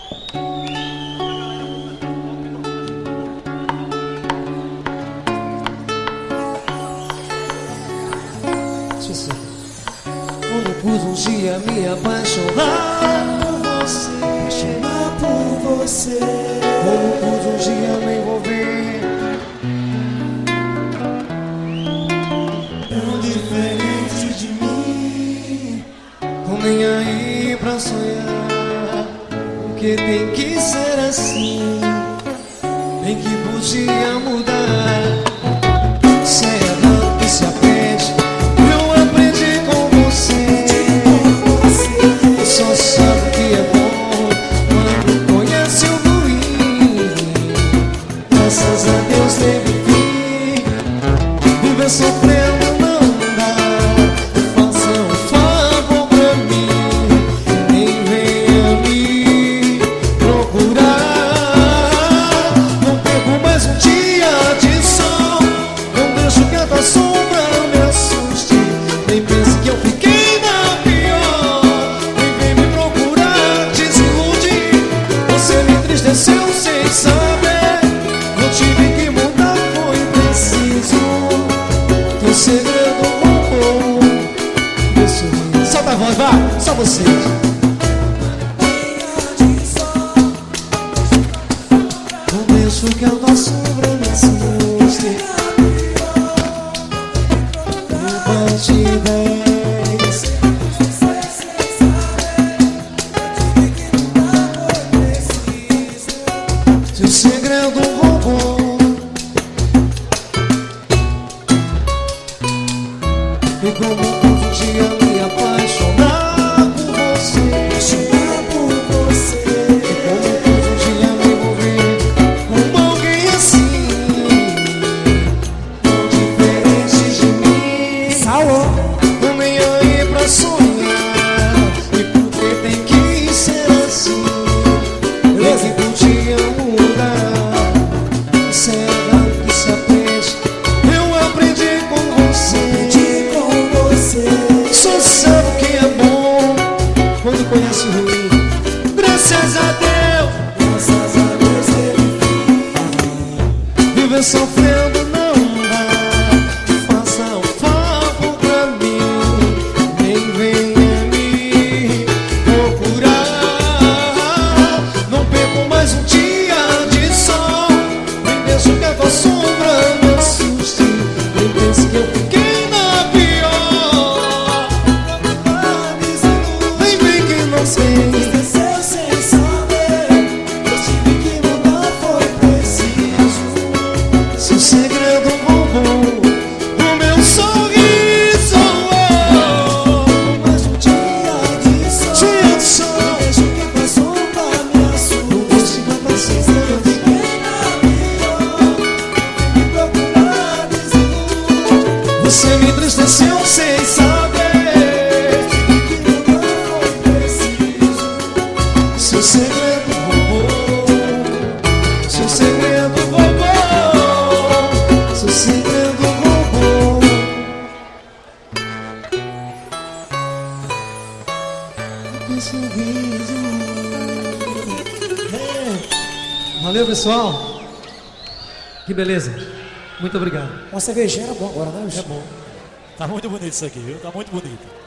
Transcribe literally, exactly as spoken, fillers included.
Como pude um dia me apaixonar por você, apaixonar por você. Como pude um dia me envolver tão diferente de mim. Tô nem aí pra sonhar, porque tem que ser assim. Bem que podia mudar. Cê é tanto que se aprende, eu aprendi com você. Só sabe que é bom quando conhece o ruim. Graças a Deus teve fim. Viver sofrendo não dá. Faça um favor pra mim, nem venha me procurar. Não perco mais um dia de sol, não deixo que a tua sombra me assuste. Nem pense que eu fiquei na pior. Nem vem me procurar, desilude. Você me entristeceu sem saber. Não tive que mudar, foi preciso. Teu segredo roubou meu sorriso. Solta a voz, vai, só vocês. Não deixo que a tua sombra me assuste. Bate dez. Teu segredo roubou. E como um dia me apaixonar por você, apaixonar por você. E como um dia me envolver com alguém assim, tão diferente de mim. Salô. Tô nem aí pra sonhar, e porque tem que ser assim. Eu que podia mudar. Cê é tanto que se aprende, eu aprendi com você. Só sabe o que é bom quando conhece o ruim. Graças a Deus, graças a Deus ele viver sofrendo não dá. Faça um favor pra mim, nem venha me procurar. Não perco mais um dia de sol, nem deixo que a tua sombra me assuste. Nem pense que eu fiquei na pior. Nem vem que não sei. Esqueceu sem saber. Eu tive que mudar, foi preciso. Seu segredo roubou o meu sorriso. Mais um dia de sol, dia de sol. Deixa que a tua sombra me assuste. Não deixe que a tua sombra me me procurar, desilude. Você me entristeceu sem saber. Seu segredo roubou. Seu segredo roubou. Seu segredo roubou. Que sorriso. É. Valeu, pessoal. Que beleza. Muito obrigado. Uma cervejinha era bom agora, né? É bom. Tá muito bonito isso aqui, viu? Tá muito bonito.